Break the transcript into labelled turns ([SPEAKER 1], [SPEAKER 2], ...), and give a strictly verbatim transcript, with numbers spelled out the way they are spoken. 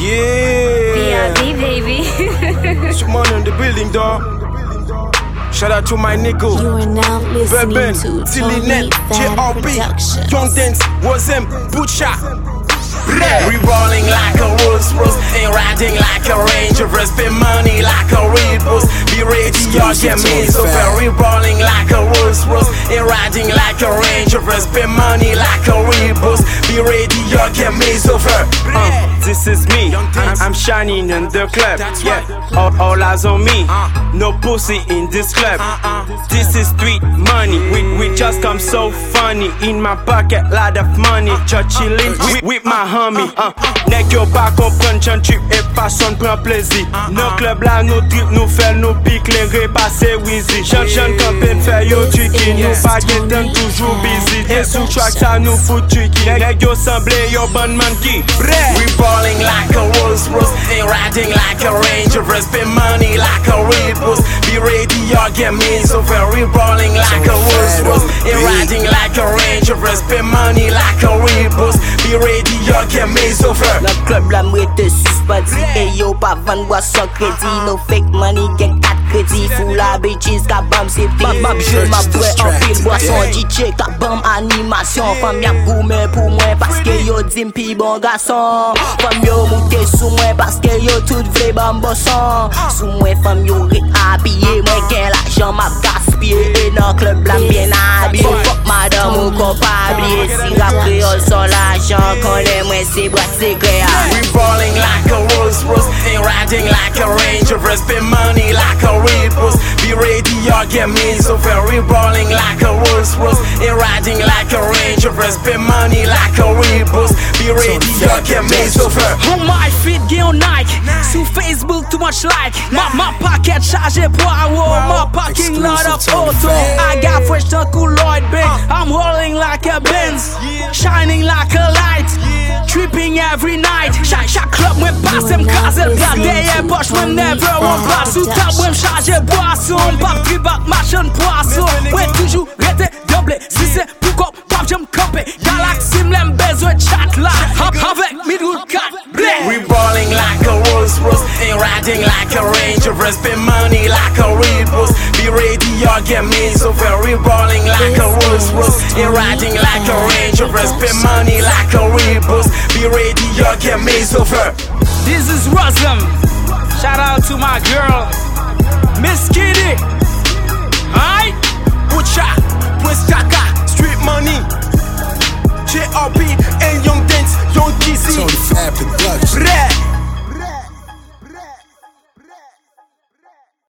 [SPEAKER 1] Yeah.
[SPEAKER 2] B R B, baby.
[SPEAKER 1] It's money in the building, dog. Shout out to my nigga.
[SPEAKER 3] You are now listening
[SPEAKER 1] Beben,
[SPEAKER 3] to
[SPEAKER 1] Tilly
[SPEAKER 3] Tony
[SPEAKER 1] Net, J R
[SPEAKER 3] Fan
[SPEAKER 1] B,
[SPEAKER 3] Productions.
[SPEAKER 1] Young Dance, was him, Butcha.
[SPEAKER 4] We rolling like a Rolls Royce, ain't riding like a Ranger Rover. Spend money like a Rebus, be ready, y'all get me so fair. We rolling like a Rolls Royce, ain't riding like a Ranger Rover. Spend money like a Rebus, be ready, y'all get me so fair.
[SPEAKER 5] Uh, this is me, I'm shining in the club. Yeah, all, all eyes on me, no pussy in this club. This is street money, we, we just come so funny. In my pocket, lot of money, just chillin' with, with my homie. uh, Nèg yo pa kompren chan trip et fason pran plezi. Nan club la nou trip nou fel nou pik len repase Weezy. Chan chan kampen fè yo tricky, nou pa gen tan toujou busy. Ten sou track sa nou fout tricky, nèg yo semble yo bon man ki.
[SPEAKER 4] We balling like a Rolls Royce, ain't riding like a Range Rover. Spend money like a Rebus, be ready, y'all get me so fair. We balling like a Rolls Royce, ain't riding like a Range Rover. Spend money like a Rebus, be ready, y'all get me so fair.
[SPEAKER 6] Nan club la mwete suspandi, e yo pa van boisson kredi. No fake money gen kat kredi, fou la bitches ka bam se fi. Mab jwe ma bwe an pil boisson, D J ka bam animasyon. Fam yap goumen pou mwen paske yo dim pi bon gason. Fam yo moute sou mwen paske yo tout vle bam bosson. Sou mwen fam yo rit apiye, mwen gen l'ajan map gaspye. E nan club la bien habye, fuck madame ou kompable. Si rap kreol son l'ajan, konen mwen se brat se kreal.
[SPEAKER 4] We balling like a Rolls Royce, ain't riding like a Range Rover. Spend money like a Rebus, be ready, y'all get me so fair. We balling like a Rolls Royce, ain't riding like a Range Rover. Spend money like a Rebus, be ready, y'all get me so fair.
[SPEAKER 7] On my feet, get on Nike. Sous Facebook, too much like. My, my pocket chargé poireau. My parking lot of auto. I got fresh to cool Lloyd Bank. I'm rolling like a Benz, shining like a light, tripping every night. Chaque, chaque club, moi passe, m'case le plat derrière poche, moi never on passe. Sous table, moi m'charge boisson. Pas plus bas, machin poisson. Ouais, toujours rete doublé. Si c'est pourquoi, pas j'aime camper. Galaxy, m'l'aime besoin de chat là. Avec middle cat, blé.
[SPEAKER 4] We balling like a Rolls Royce, ain't riding like a Range Rover. Spend money like a Rebus, be ready, y'all get me so fair. We balling like a Rolls Royce, ain't riding like a Range Rover. Spend money like a Rebus, be ready, y'all get me so fair.
[SPEAKER 7] This is Rosem. Shout out to my girl, Miss Kitty.